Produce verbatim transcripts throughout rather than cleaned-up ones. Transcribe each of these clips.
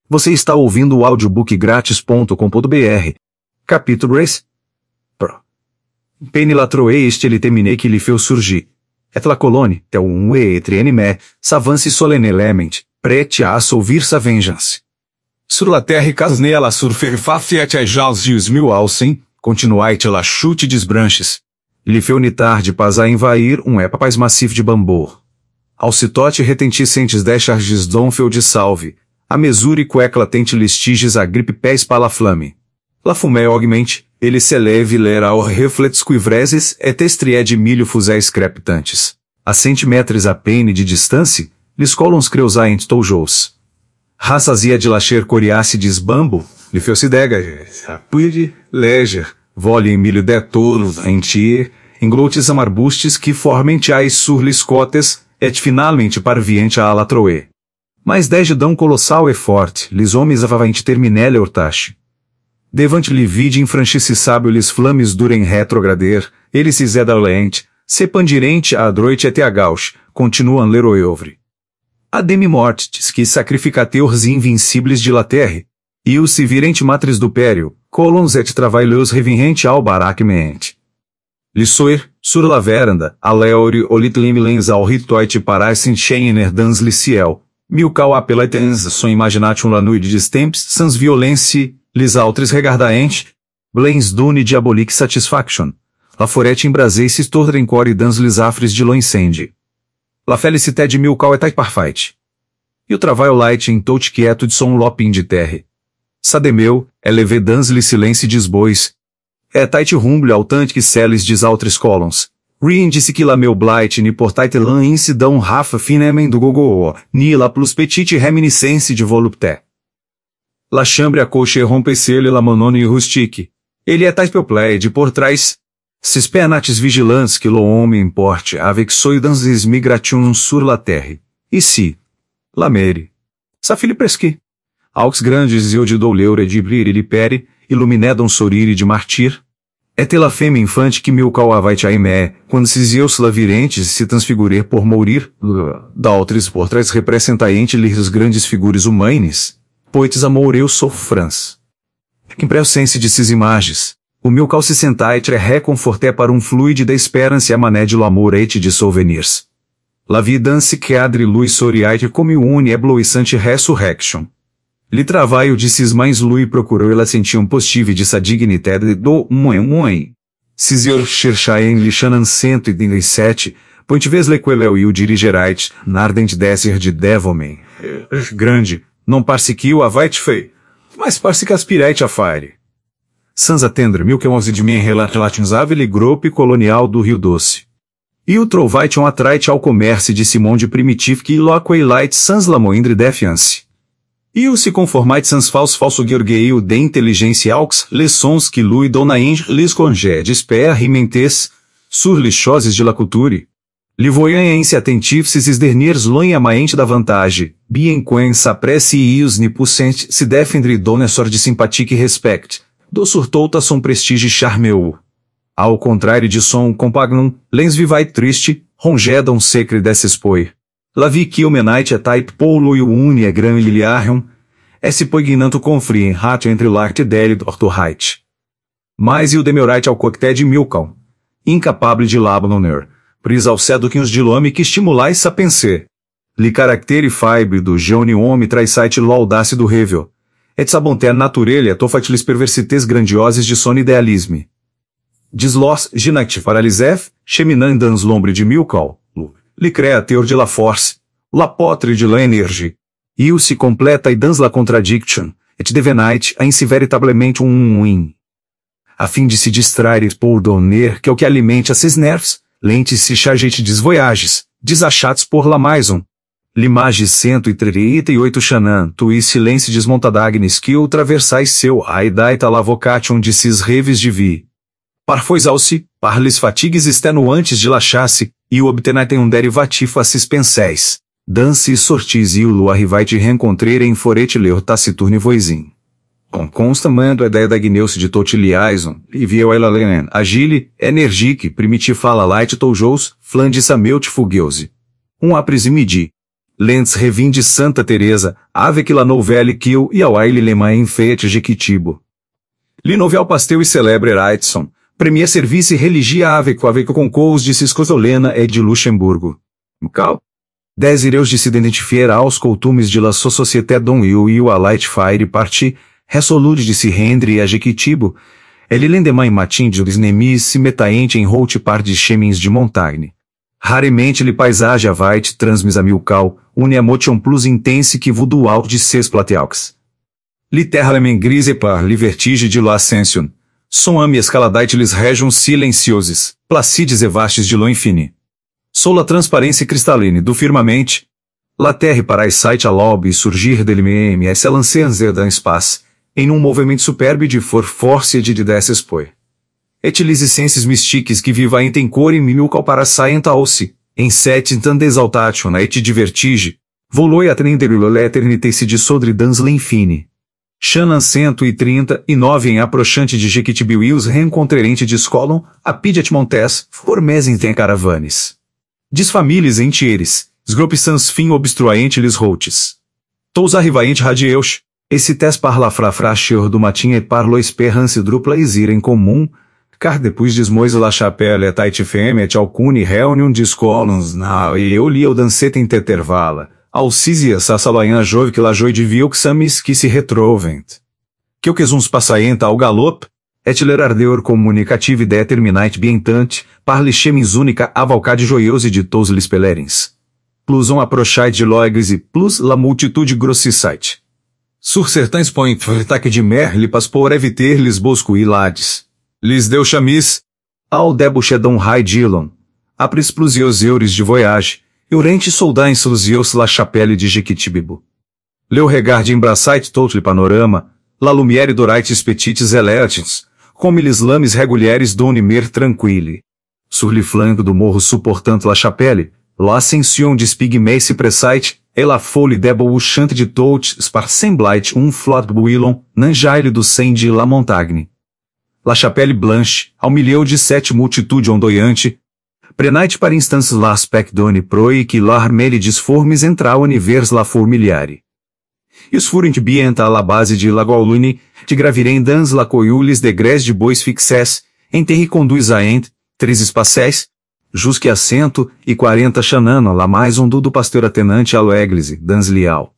Você está ouvindo o audiobook grátis ponto com ponto br. Capítulo três. Pro. Peni latroe este ele terminei que lhe feu surgir. Et la colone, tel um e etrienime, savance solene element, prete a assolvir sa vengeance. Sur la terre casne la surfer fafiet a jals dius mil alcem, continuait la chute des branches. Lhe feu nitar de pas a envair um épapais massif de bambu. Ao citote retenticentes décharges donfeu de salve, a mesure quecla tente listiges a gripe pés pala flame. La fumée augmente, ele se leve lera ao reflex cuivreses et estrie de milho fuséis crepitantes. A centímetros a pene de distância, lhes colons creusaent toujous. Raçazia de lacher coriácides bambo, lhe feu sidega, apuide, leger, vole em milho de touro, entier, engloutes amarbustes que formentiais sur liscotes, et finalmente parviente a alatroe. Mas degidão colossal e forte, lis homens avavante terminelle ortache. Devante li vide infranchice sábio lis flames durem retrograder, ele se zedalente, sepandirente a adroite et a gauche, continuam leroeuvre. Ademi mortis que sacrificateors invincibles de la terre, e os se virente matres do pério, colons et travailleus revinrente ao baracmente. Lissoir, sur la veranda, aleori olitlimilens al ritoite paraissent cheiner dans le ciel, milcal appelatens son imagination la nuit des temps sans violence, lis altres regardaent, blens dune diabolique satisfaction, la forete embraseis tordren core dans les affres de l'incendie. La felicité de milcal et parfait. E o travail light em tout quieto de son lopin de terre. Sademeu, eleve dans le silence des bois, et ait rumble ao tant que celes des altres colons. Rinde-se que la meu blight ni portait lan incidão rafa finemen do gogo, ni la plus petite reminiscence de volupté. La chambre a coche rompecele la monone rustique. Ele é tais peuplé de por trás. Sis penates vigilants que lo homem importe avec soidans is migration sur la terre. E si. La mere. Sa fili presqui. Aux grandes eu de douleure de brir e pere, iluminedam sorire de martir. Et la femme infante que milcal avait aimé, quando sis eus la virentes se transfigurer por mourir, d'altres por trás representaente lhes grandes figures humaines, poites amoureu sofrans. Que pressense de sis imagens, o milcal se sentait é reconforté para um fluide da esperança e a mané de l'amor et de souvenirs. La vida se cadre lui soriait comme une éblouissante resurrection. Lhe travaio de sis mães lui procurou ela sentir um postive de sa dignidade do moen moen. Sis eu cherchaen lhe chanan cento e trinta e sete, point ves lequeleu e o dirigerait, nardent descer de devomen. Grande, não parse que o avait fei, mas parse que aspireit a fire. Sans atendre mil que onze de mim relativizava-lhe grupo colonial do Rio Doce. E o trovait um atraite ao comércio de Simon de Primitif que loquei light sans la moindre défiance. E o se conformait sans falso falso guergueio de inteligência aux leçons que lui donaing les congédies per rimentes, sur les choses de la culture. Livoyanense attentifs is derniers loinhamaente da vantagem, bien quen s'apresse e os nipucent se defendre dona sor de sympathique respect, do surtouta son prestige charmeu. Ao contrário de son compagnum, lens vivai triste, rongedam secre desespoi. La vie qui omenait et type polo e uni e gran liliarium, esse poignanto confri em ratio entre l'arte dele ortorrait. Mais e o demeurait ao coqueté de milcal. Incapable de l'abandonner, pris ao seduquins de l'homme que estimulais sa pensée. Li caractere fibre do jeune homme traissait l'audace do rével. Et sa bonté naturelle tofait les perversités grandioses de son idealisme. Dislos ginacti paralisef, cheminant dans l'ombre de milcal. Le créateur de la force, l'apotre de l'énergie. E o se completa e dans la contradiction, et devenait ainsi véritablement um win. A fim de se distrair pour donner que o que alimente a ses nerfs, lentes se chargete des voyages, desachates por la maison. L'image cento e trinta e oito chanan, tu e silêncio desmontadagnes que o traversais seu aidaita la vocation de sis reves de vie. Parfois-se, par les fatigues extenuantes de la chasse, e o obtenait um derivatif a sis penséis. Dance e sortis e o lo arrivait rencontrer em forete leur taciturne voisin. Com constamando a ideia da gneuce de tot liaison, e vieu ela lenen, agile, energique, primitif fala light toujous, flandis a meut fugueuse. Um apres midi. Lentes revinde Santa Teresa, avec la nouvelle kill e ao aile lema em fête Jequitibo. Li novel pastel e celebre Raidson, premier service religia avec avec concours de Ciscosolena e de Luxemburgo. Cal. Désireus de se identifier aos costumes de la société dont il e o a light fire parti, resolude de se rendre a Jequitibo, ele lendemain matin de nemis se metaente em route par de chemins de montagne. Raremente le paisage avait transmis a milcal, une emotion plus intense que vous dual de ses plateaux. Littéralement grise par le vertige de l'ascension. Son ame escaladite les régions silencieuses, placides e vastes de l'infini. Sou la transparência cristalline do firmamente. La terre para site à l'aube e surgir de l'M S lancer dans espace, em um movimento superbe de for force et de desespoir. Et les essences mystiques que vivaient em cor e milcal para scientaus, em set tant d'exaltation et de vertige, voloi atender l'éternité se dissoudre dans l'infini. Shannon cento e trinta e nove em approchante de Jequitibo e os rencontrerente de escolon, a pidet montes, formez em ten caravanes. Disfamilies entieres, sgroup sans fin obstruaente les routes. Tous arrivaente radieus, esse tes par la frafracheur do matin et par lo esperance drupla isir em comum, car depois desmois la chapelle et tait femme et alcune reunion de escolons na e eu li o dancet em tetervala. Alcisia sassaloyan jove que la joie de vilxamis que se retrovent. Que o que uns passaenta ao galop, et l'ardeur communicative determinate bientante, par les chemins única avalcade joyeuse de tous les pelerins. Plus on approchait de loigres e plus la multitude grossissite. Sur certains points taque de mer li pas pour éviter les bosco e lades. Lis deu chamis, ao debouchedon rai dillon, apres plusieurs eures de voyage, Eurente soldats sous la chapelle de Jequitibo. Leu regarde embraçait tout le panorama, la lumière doraites petites elétins, comme les lames regulieres d'une mer tranquille. Sur le flanco do morro suportant la chapelle, l'ascension de pygmées se pressait, et la folie debouchante de tout par semblait un flot bouillon, nanjaile do sein de la montagne. La chapelle blanche, ao milieu de sete multitude ondoyante, Prenait par instance l'aspect doni proi que l'armée disformes entra univers la formiliare. Ius furent bient à la base de la Gaulune, de gravirem dans la coiulis de grés de bois fixes, em terri conduz a ent, três espaces, jusque a cento e quarenta chanano la mais um do pasteur atenante à l'église, dans lial.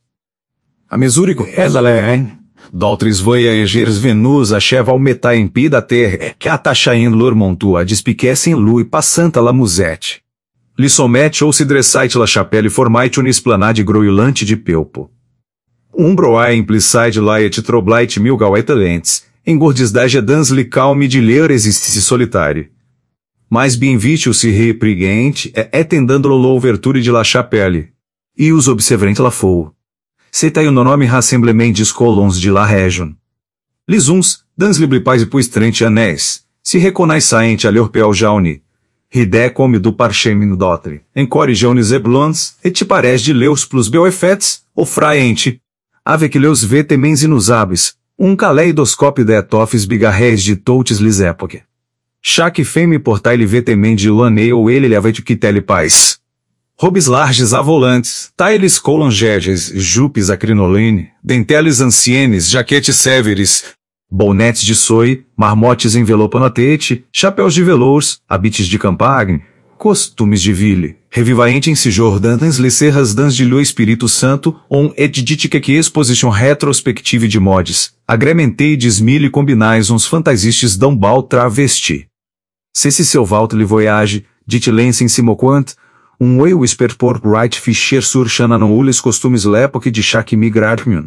A mesure que ela é, d'autres voyagers venus achevam metà em pi da terre, que atachaem lor montu a despiquecem lui passant a la musette. Li sommette ou se dressait la chapelle formait une esplanade groilante de pelpo. Um broai implicide la et troblait mil gauetalentes, engordisdage dans li calme de ler existe solitário. Mais bien vitiu se reprigente é etendando l'ouverture de la chapelle. E os observant la fou. Setai o nome rassemblement des colons de la région. Les uns, dans les blipais puis trente anéis, se reconnaissent à leur peau jaune. Ridé come do parchemin dotre, encore jaunes et blondes, et te parece de leus plus beoefets, offraente. Avec leus vetemens inusables, um caleidoscópio de etofes bigarrés de toutes les époques. Chaque femme portai le vetemen de l'année ou ele avait que tele pais. Robes larges avolantes, tailes colongeges, jupes acrinoline, denteles anciennes, jaquetes séveres, bonetes de soie, marmotes envelopando a tete, chapéus de velours, habites de campagne, costumes de ville, revivaente em sejordans les serras dans de lho Espírito Santo, on et ditique que exposition retrospective de modes, agrementei desmile combinais uns fantasistes d'un bal travesti. Se se seu vaut le voyage, dit lens em simoquant, um oi whisper por right fischer sur chananon les costumes l'époque de chaque migration.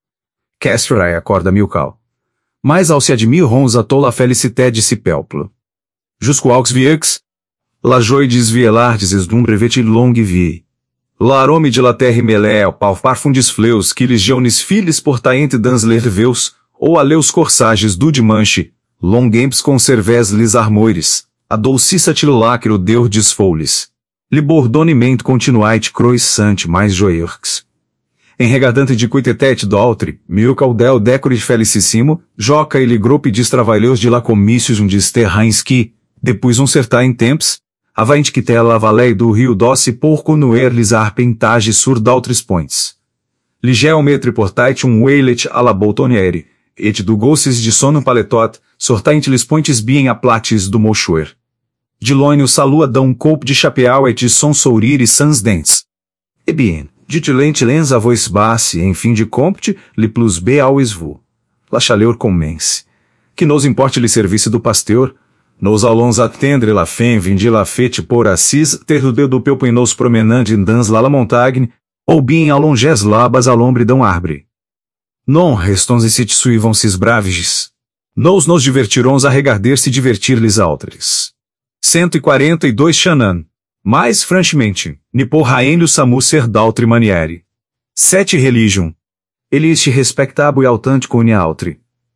Castrai acorda milcal. Mas ao se admirons a tola felicité de si pelplo. Jusqu'aux vieux, la joie des vielardes es d'un brevet longue vie. L'arome de la terre melé ao pau parfundis fleus que les jeunes filles portaient dans les reveus, ou a leus corsages du dimanche, longuemps conserves les armoires, a dolcissa tilulacro deur des foules. Le bordonnement continuait croissant mais joyeux. Enregadante de cuitetet d'autre, mil caudel decor felicissimo, joca e le groupe de travailleurs de la commissions des terrains que, depois um certain temps, avante que tela a Valé do Rio Doce porco no erlis arpentage sur d'autres points. Li geometri portait um weilet à la boutoniere, et do gosses de sono paletot, sortaint les pointes bien aplates do mochoer. De loine o salua dão coupe de chapéu et de son sourir e sans dents. E bien, ditilente lens a voix basse, em fim de compte, li plus b always vous. La chaleur commence. Que nos importe lhe serviço do pasteur, nos allons attendre la fin vindi la fête por assis ter o dedo peu e nos promenande dans la montagne, ou bien allonges labas à l'ombre d'un arbre. Non restons ici suivons sis braviges. Nos nos divertirons a regarder se divertir-lhes autres. cento e quarenta e dois Xanan. Mais franchement, ni por raenho samu ser d'autre maniere. Sete religion. Ele este respectabo e autântico une autre.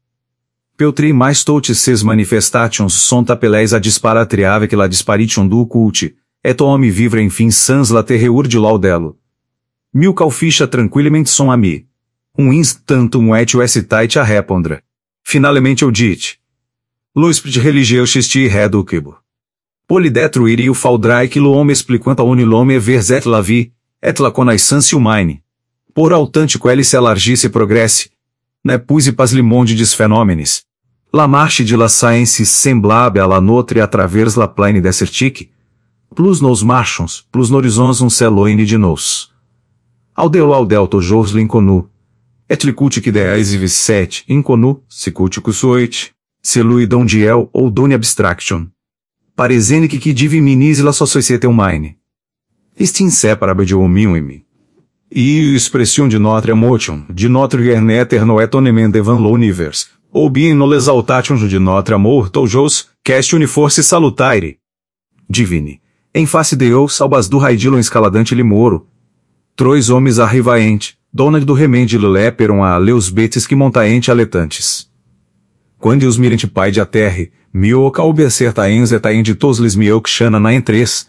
Peutri mais totes ses manifestations sont appelés a disparatriave que la disparition do culte, et homme vivre enfim sans la terreur de laudello. Mil calficha tranquillamente son ami. Um instantum et hesitate a répondre. Finalmente eu dit. L'esprit religieux xisti reducibo. Polidetruir e o faudrai que l'homme expliquant a unilome verzet la vie, et la connaissance humaine. Por autântico ele se alargisse e progresse. Ne puis pas le monde des phénomènes. La marche de la science semblable à la nôtre à travers la plaine desertique. Plus nos marchons, plus n'horizons un seloine de nos. Audeu audel tojos l'inconnu. Et li culte que deais visset, inconnu, se culticus soit, se lui don diel ou doni abstraction. Paresene que que diviminise la société humaine. Est inséparable de hominum. E expression de notre emotion, de notre guerneter no etonement devant l'univers, ou bien no l'exaltation de notre amour tojos, question force salutaire. Divine. Em face de eu salbas do raidilo escaladante limoro. Trois homens arrivaente, dona do remende leperam a leus betes que montaente aletantes. Quando os mirente pai de a terre, mio calbe acertaens etaen de tos les mio xana na entres,